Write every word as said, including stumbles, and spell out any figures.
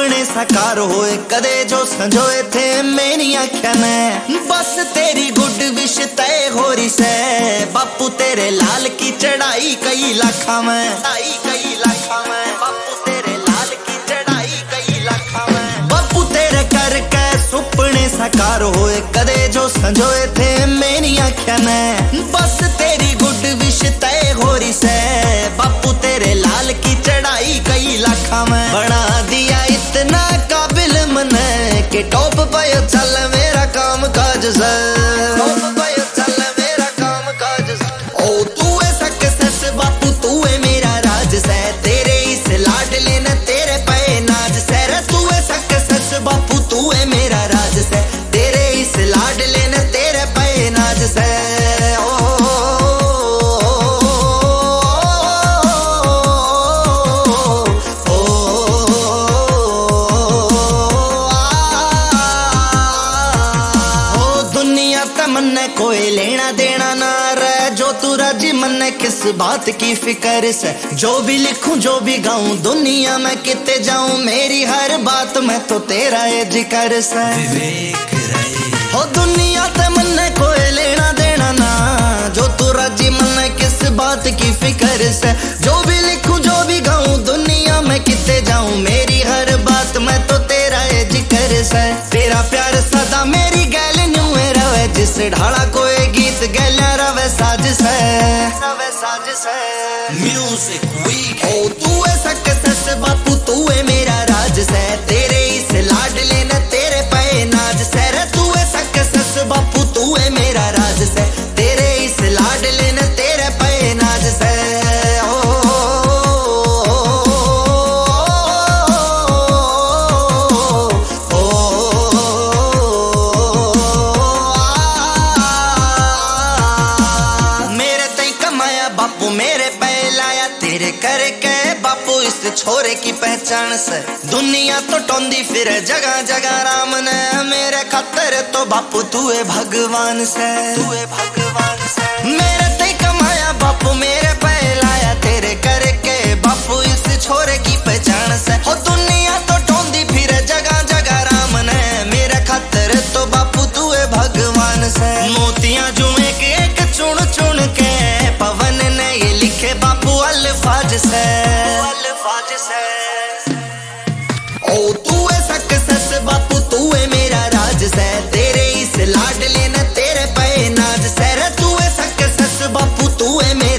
सुपने साकार होए कदे जो संजोए थे मेरी आँखें ने। बस तेरी गुड विश तय हो रही से बापू तेरे लाल की चढ़ाई कई लाखा में, कई लाखा में बापू तेरे लाल की चढ़ाई कई लाखा में। बापू तेरे करके सुपने साकार होए कदे जो संजोए थे मेरी आँखें ने। बस तेरी गुड विश तय हो रही से बापू तेरे लाल की चढ़ाई कई लाखा में। बना दिया इतना काबिल मने कि टॉप पे चल मेरा काम काज से, टॉप पे चल मेरा काम काज से। ओ तू है सक्सेस बापू तू है मेरा राज से, तेरे इस लाडले ने तेरे पे नाज से। रे तू है सक्सेस बापू तू है मेरा राज से, तेरे इस लाडले ने तेरे पे नाज से। मन्ने कोई लेना देना ना रहे जो तू राजी मन्ने किस बात की फिक्र से। जो भी लिखूं जो भी गाऊं दुनिया में किते जाऊं मेरी हर बात में तो तेरा ये जिक्र से। हो दुनिया ते मन्ने कोई लेना देना ना जो तू राजी मन्ने किस बात की फिक्र से। जो भी लिखूं जो भी गाऊं दुनिया में किते जाऊं मेरी हर बात में तो तेरा ये जिक्र से। तेरा प्यार सदा मेरी गैल जिस ढाला कोई गीत गैला रवे साज से, रवे साज से। म्यूजिक वीक ओ तू है सक्सेस बापू तू है मेरा राज से, तेरे इस लाडले ने तेरे पे नाज से। रे तू है सक्सेस बापू तू है मेरा राज से, तेरे इस लाडले ने तेरे पे नाज से। बापू मेरे पे लाया तेरे करके बापू इस छोरे की पहचान से। दुनिया तो टोंदी फिर जगह जगह राम ने मेरे खातर तो बापू तू है भगवान से, तू है भगवान से। मेरे ते कमाया बापू मेरे पे लाया तेरे करके बापू इस छोरे की पहचान से। हो दुनिया तो टोंदी फिर जगह जगह राम ने मेरे खातर तो बापू तू है भगवान से। मोतियां जुए के एक चुन चुन के पवन ने ये लिखे बापू अल्फाज से, अल्फाज से। ओ तू है सक्सेस बापू तू है मेरा राज से, तेरे इस लाडले ने तेरे पे नाज से। रे तू है सक्सेस बापू तू है